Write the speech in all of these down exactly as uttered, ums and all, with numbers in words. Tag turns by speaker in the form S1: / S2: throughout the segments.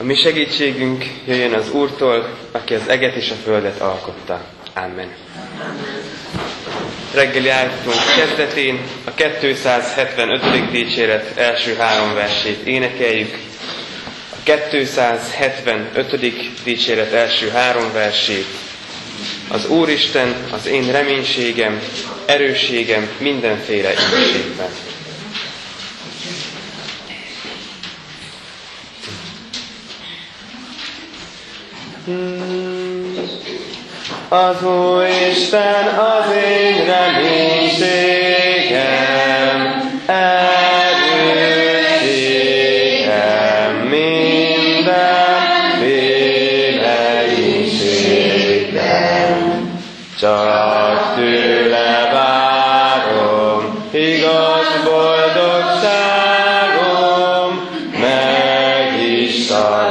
S1: mi segítségünk jöjjön az Úrtól, aki az eget és a földet alkotta. Amen. Reggeli állatunk kezdetén a kétszázhetvenötödik dicséret első három versét énekeljük. A kétszázhetvenötödik dicséret első három versét. Az Úristen az én reménységem, erősségem mindenféle ínségben. Az Úristen az én reménységem, erősségem mindenféle ínségben. Csak tőle várom igaz boldogságom, meg is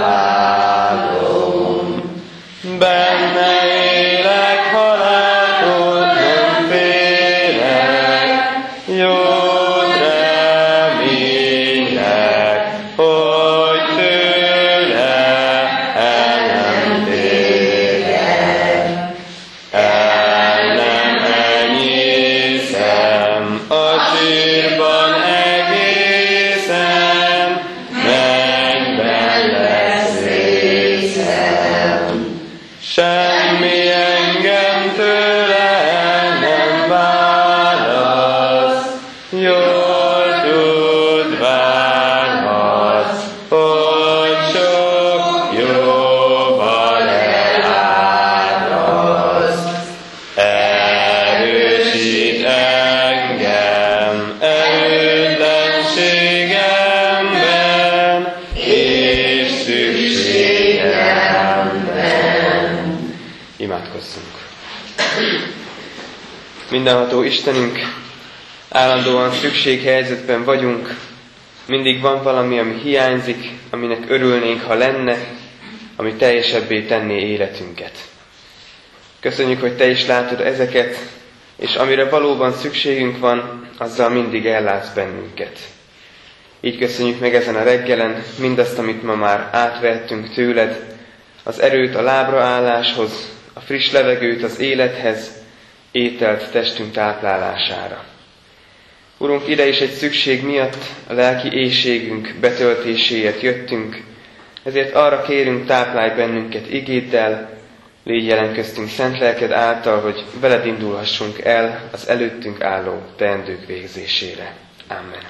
S1: találom. Benne élek, haláltól nem félek, jót remények, hogy tőle el nem térek. El nem enyészem a sírban egészen, mennyben lesz részem. Semmi engem tőle nem válasz, jól tudválhatsz, hogy sok jóval eláraszt. Erősít engem erőtlenségemben és szükségemben. Imádkozzunk! Mindenható Istenünk, állandóan szükséghelyzetben vagyunk, mindig van valami, ami hiányzik, aminek örülnénk, ha lenne, ami teljesebbé tenné életünket. Köszönjük, hogy Te is látod ezeket, és amire valóban szükségünk van, azzal mindig ellátsz bennünket. Így köszönjük meg ezen a reggelen mindazt, amit ma már átvettünk tőled, az erőt a lábraálláshoz, a friss levegőt az élethez, ételt testünk táplálására. Urunk, ide is egy szükség miatt a lelki éhségünk betöltéséért jöttünk, ezért arra kérünk, táplálj bennünket igéddel, légy jelen köztünk szent lelked által, hogy veled indulhassunk el az előttünk álló teendők végzésére. Amen.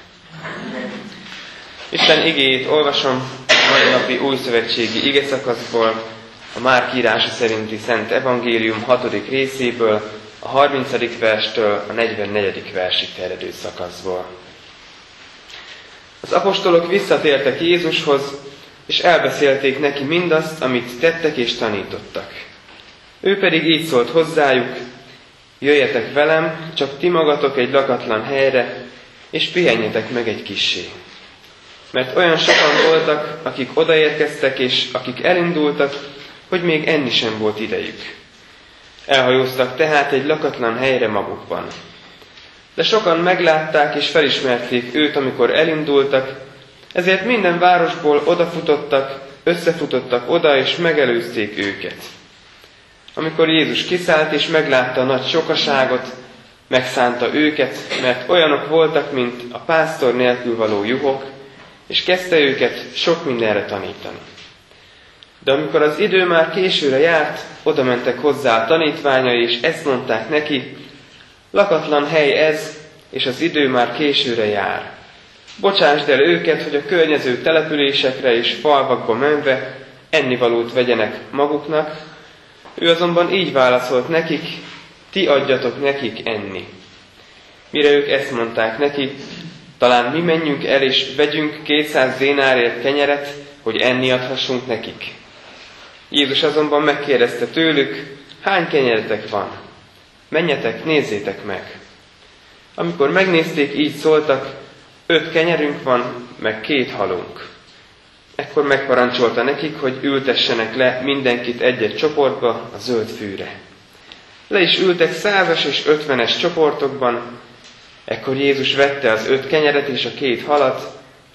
S1: Isten igéjét olvasom a mai napi újszövetségi igeszakaszból, a Márk írása szerinti Szent Evangélium hatodik részéből, a harmincadik verstől a negyvennegyedik versig terjedő szakaszból. Az apostolok visszatértek Jézushoz, és elbeszélték neki mindazt, amit tettek és tanítottak. Ő pedig így szólt hozzájuk: jöjjetek velem, csak ti magatok egy lakatlan helyre, és pihenjetek meg egy kissé. Mert olyan sokan voltak, akik odaérkeztek, és akik elindultak, hogy még enni sem volt idejük. Elhajóztak tehát egy lakatlan helyre magukban. De sokan meglátták és felismerték őt, amikor elindultak, ezért minden városból odafutottak, összefutottak oda, és megelőzték őket. Amikor Jézus kiszállt és meglátta a nagy sokaságot, megszánta őket, mert olyanok voltak, mint a pásztor nélkül való juhok, és kezdte őket sok mindenre tanítani. De amikor az idő már későre járt, oda mentek hozzá a tanítványai, és ezt mondták neki: lakatlan hely ez, és az idő már későre jár. Bocsásd el őket, hogy a környező településekre és falvakba menve ennivalót vegyenek maguknak. Ő azonban így válaszolt nekik: ti adjatok nekik enni. Mire ők ezt mondták neki: talán mi menjünk el és vegyünk kétszáz dénárért kenyeret, hogy enni adhassunk nekik. Jézus azonban megkérdezte tőlük: hány kenyeretek van? Menjetek, nézzétek meg. Amikor megnézték, így szóltak: öt kenyerünk van, meg két halunk. Ekkor megparancsolta nekik, hogy ültessenek le mindenkit egy-egy csoportba a zöld fűre. Le is ültek százas és ötvenes csoportokban. Ekkor Jézus vette az öt kenyeret és a két halat,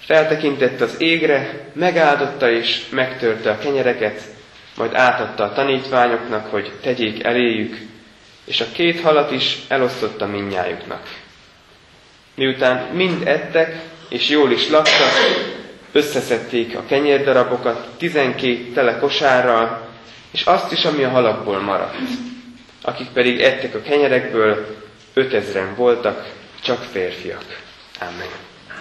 S1: Feltekintett az égre, megáldotta és megtörte a kenyereket, majd átadta a tanítványoknak, hogy tegyék eléjük, és a két halat is elosztotta mindnyájuknak. Miután mind ettek, és jól is laktak, összeszedték a kenyérdarabokat tizenkét tele kosárral, és azt is, ami a halakból maradt. Akik pedig ettek a kenyerekből, ötezren voltak, csak férfiak. Amen.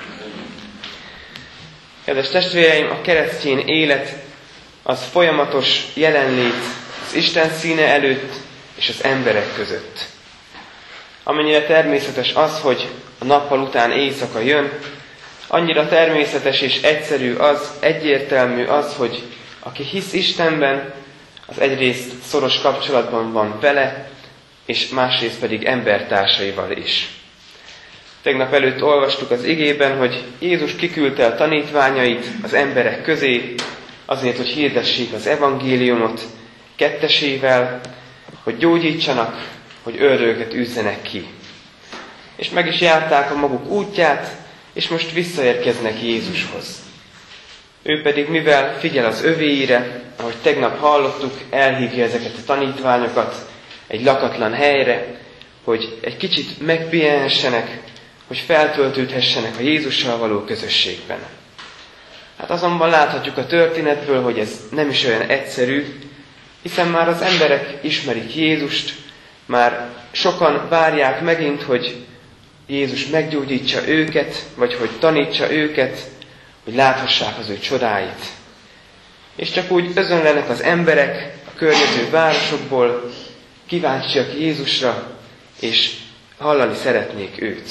S1: Kedves testvéreim, a keresztény élet az folyamatos jelenlét az Isten színe előtt és az emberek között. Amennyire természetes az, hogy a nappal után éjszaka jön, annyira természetes és egyszerű az, egyértelmű az, hogy aki hisz Istenben, az egyrészt szoros kapcsolatban van vele, és másrészt pedig embertársaival is. Tegnap előtt olvastuk az igében, hogy Jézus kiküldte a tanítványait az emberek közé, azért, hogy hirdessék az evangéliumot kettesével, hogy gyógyítsanak, hogy ördögöket űzzenek ki. És meg is járták a maguk útját, és most visszaérkeznek Jézushoz. Ő pedig, mivel figyel az övéire, ahogy tegnap hallottuk, elhívja ezeket a tanítványokat egy lakatlan helyre, hogy egy kicsit megpihenhessenek, hogy feltöltődhessenek a Jézussal való közösségben. Hát azonban láthatjuk a történetből, hogy ez nem is olyan egyszerű, hiszen már az emberek ismerik Jézust, már sokan várják megint, hogy Jézus meggyógyítsa őket, vagy hogy tanítsa őket, hogy láthassák az ő csodáit. És csak úgy özönlenek az emberek a környező városokból, kíváncsiak Jézusra, és hallani szeretnék őt.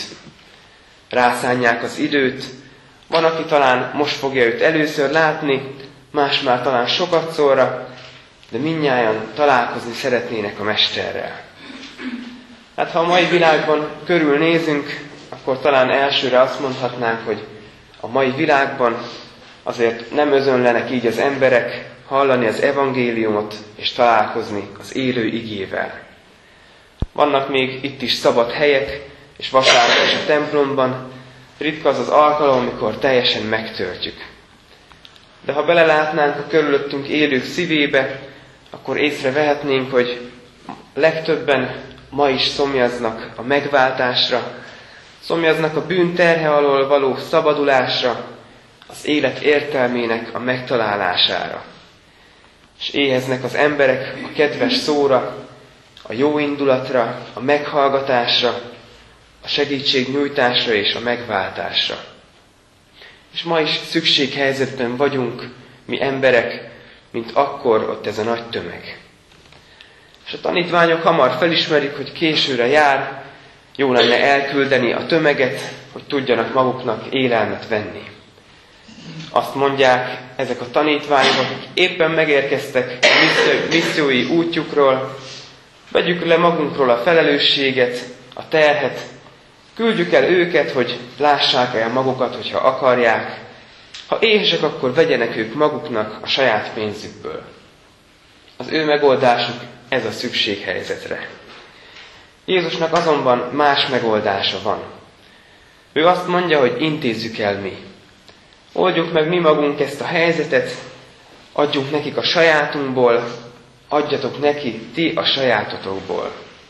S1: Rászánják az időt, van, aki talán most fogja őt először látni, más már talán sokat szorra, de mindnyájan találkozni szeretnének a Mesterrel. Hát ha a mai világban körülnézünk, akkor talán elsőre azt mondhatnánk, hogy a mai világban azért nem özönlenek így az emberek hallani az evangéliumot és találkozni az élő igével. Vannak még itt is szabad helyek, és vasárnap is a templomban, ritka az az alkalom, amikor teljesen megtöltjük. De ha belelátnánk a körülöttünk élők szívébe, akkor észrevehetnénk, hogy legtöbben ma is szomjaznak a megváltásra, szomjaznak a bűn terhe alól való szabadulásra, az élet értelmének a megtalálására. És éheznek az emberek a kedves szóra, a jó indulatra, a meghallgatásra, a segítségnyújtásra és a megváltásra. És ma is szükséghelyzetben vagyunk, mi emberek, mint akkor ott ez a nagy tömeg. És a tanítványok hamar felismerik, hogy későre jár, jó lenne elküldeni a tömeget, hogy tudjanak maguknak élelmet venni. Azt mondják ezek a tanítványok, akik éppen megérkeztek a missziói útjukról, vegyük le magunkról a felelősséget, a terhet, küldjük el őket, hogy lássák el magukat, hogyha akarják. Ha éhesek, akkor vegyenek ők maguknak a saját pénzükből. Az ő megoldásuk ez a szükséghelyzetre. Jézusnak azonban más megoldása van. Ő azt mondja, hogy intézzük el mi. Oldjuk meg mi magunk ezt a helyzetet, adjunk nekik a sajátunkból, adjatok neki ti a sajátotokból.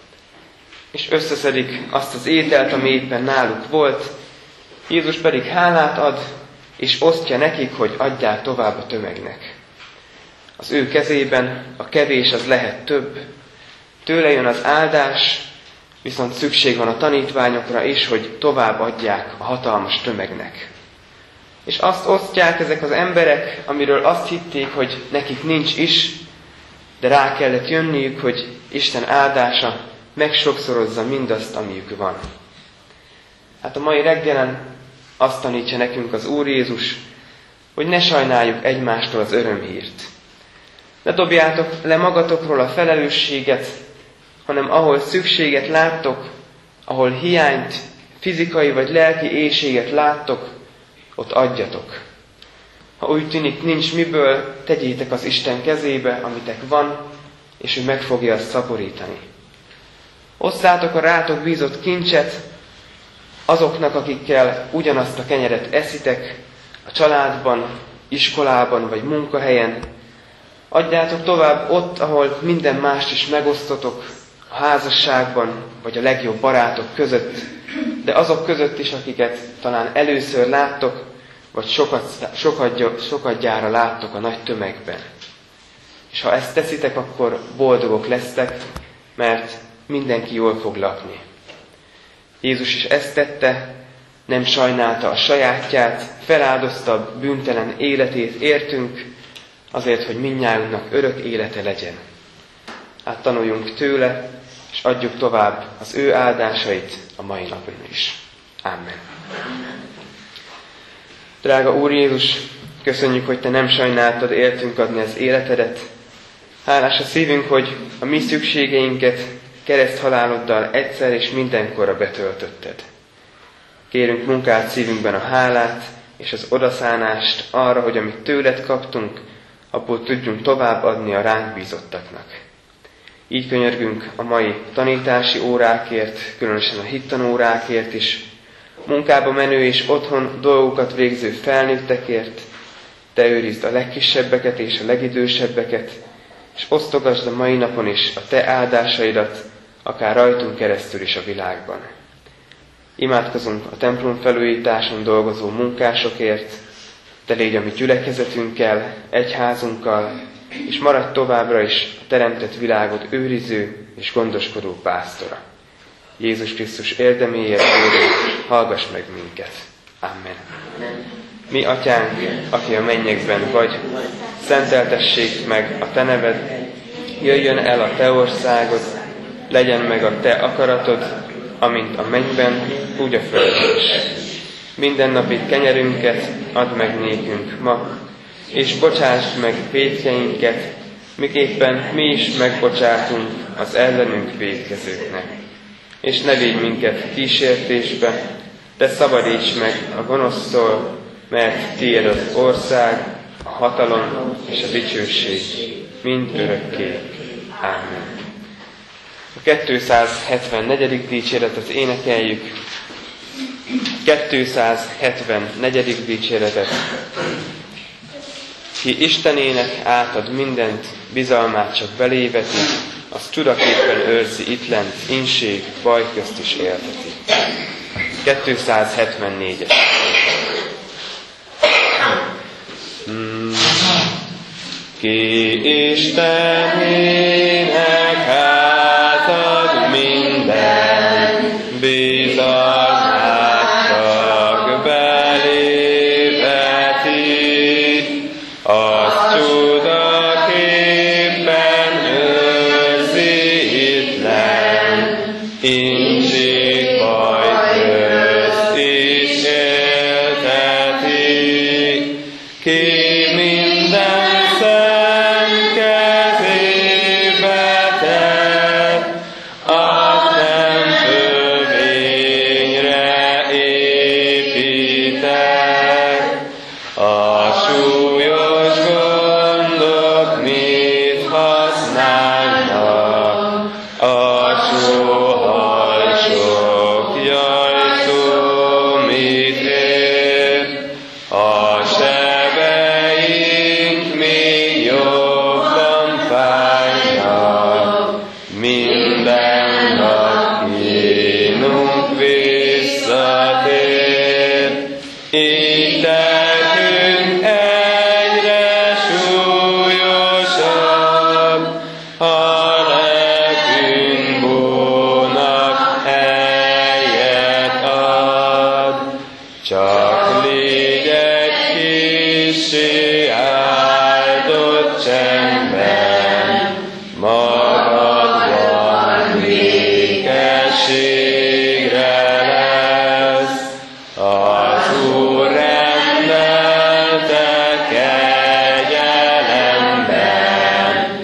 S1: És összeszedik azt az ételt, ami éppen náluk volt, Jézus pedig hálát ad, és osztja nekik, hogy adják tovább a tömegnek. Az ő kezében a kevés az lehet több, tőle jön az áldás, viszont szükség van a tanítványokra is, hogy tovább adják a hatalmas tömegnek. És azt osztják ezek az emberek, amiről azt hitték, hogy nekik nincs is, de rá kellett jönniük, hogy Isten áldása megsokszorozza mindazt, amiük van. Hát a mai reggelen azt tanítja nekünk az Úr Jézus, hogy ne sajnáljuk egymástól az örömhírt. Ne dobjátok le magatokról a felelősséget, hanem ahol szükséget láttok, ahol hiányt, fizikai vagy lelki éhséget láttok, ott adjatok. Ha úgy tűnik, nincs miből, tegyétek az Isten kezébe, amitek van, és ő meg fogja azt szaporítani. Osszátok a rátok bízott kincset azoknak, akikkel ugyanazt a kenyeret eszitek, a családban, iskolában vagy munkahelyen. Adjátok tovább ott, ahol minden mást is megosztotok, a házasságban vagy a legjobb barátok között, de azok között is, akiket talán először láttok, vagy sokat, sokat, sokadjára láttok a nagy tömegben. És ha ezt teszitek, akkor boldogok lesztek, mert mindenki jól fog lakni. Jézus is ezt tette, nem sajnálta a sajátját, feláldozta bűntelen életét értünk, azért, hogy mindnyájunknak örök élete legyen. Hát tanuljunk tőle, és adjuk tovább az ő áldásait a mai napon is. Amen. Drága Úr Jézus, köszönjük, hogy Te nem sajnáltad éltünk adni az életedet. Hálás a szívünk, hogy a mi szükségeinket kereszthaláloddal egyszer és mindenkorra betöltötted. Kérünk munkált szívünkben a hálát és az odaszánást arra, hogy amit tőled kaptunk, abból tudjunk továbbadni a ránk bízottaknak. Így könyörgünk a mai tanítási órákért, különösen a hittanórákért is, munkába menő és otthon dolgokat végző felnőttekért. Te őrizd a legkisebbeket és a legidősebbeket, és osztogasd a mai napon is a Te áldásaidat, akár rajtunk keresztül is a világban. Imádkozunk a templom felújításon dolgozó munkásokért, Te légy a mi gyülekezetünkkel, egyházunkkal, és maradj továbbra is a teremtett világot őriző és gondoskodó pásztora. Jézus Krisztus érdeméért kérünk, hallgass meg minket. Amen. Mi atyánk, aki a mennyekben vagy, szenteltessék meg a Te neved, jöjjön el a Te országod, legyen meg a Te akaratod, amint a mennyben, úgy a földön is. Mindennapi kenyerünket add meg nékünk ma, és bocsásd meg vétkeinket, miképpen mi is megbocsátunk az ellenünk vétkezőknek. És ne védj minket kísértésbe, de szabadíts meg a gonosztól, mert tiéd az ország, a hatalom és a dicsőség mind örökké. Ámen. A kétszázhetvennegyedik dicséretet énekeljük. kétszázhetvennegyedik dicséretet. Ki Istenének átad mindent, bizalmát csak beléveti, az csudaképpen őrzi itt lent, inség, baj közt is élteti. kétszázhetvennégyes. Hmm. Ki Istenének átad minden, bizalmát csak beléveti, az csudaképpen őrzi itt lent, inség, baj közt is élteti. Ki minden szent kezébe tett, azt nem fölvényre épített. A súlyos gondok mit használnak, a sóhajsok jajszó mit ér, a sebeink még jobban fájnak, minden nap kínunk visszatér, így tettünk egyre súlyosabb, ha nekünk búnak helyet ad. Csak légy egy kissé áldott csendben, magadban békességre lesz. Az Úr rendelte kegyelemben,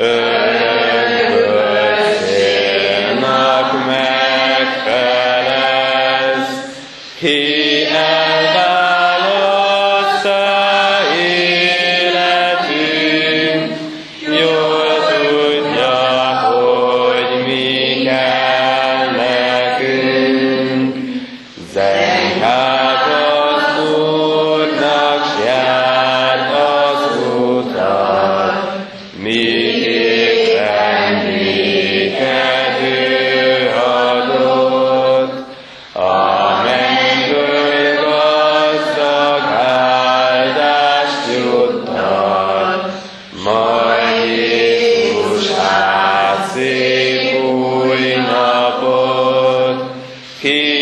S1: örökből célnak megfelez. Ki elválasztja életünk, jól tudja, hogy mi kell nekünk. Zeng hát az Úrnak,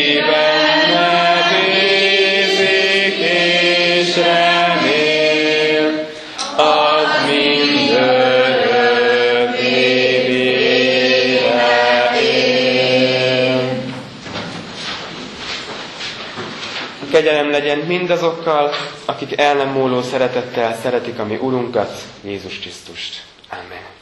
S1: benne bízik és remél, az mindörökké vére él. Kegyelem legyen mindazokkal, akik el nem múló szeretettel szeretik a mi Urunkat, Jézus Krisztust. Amen.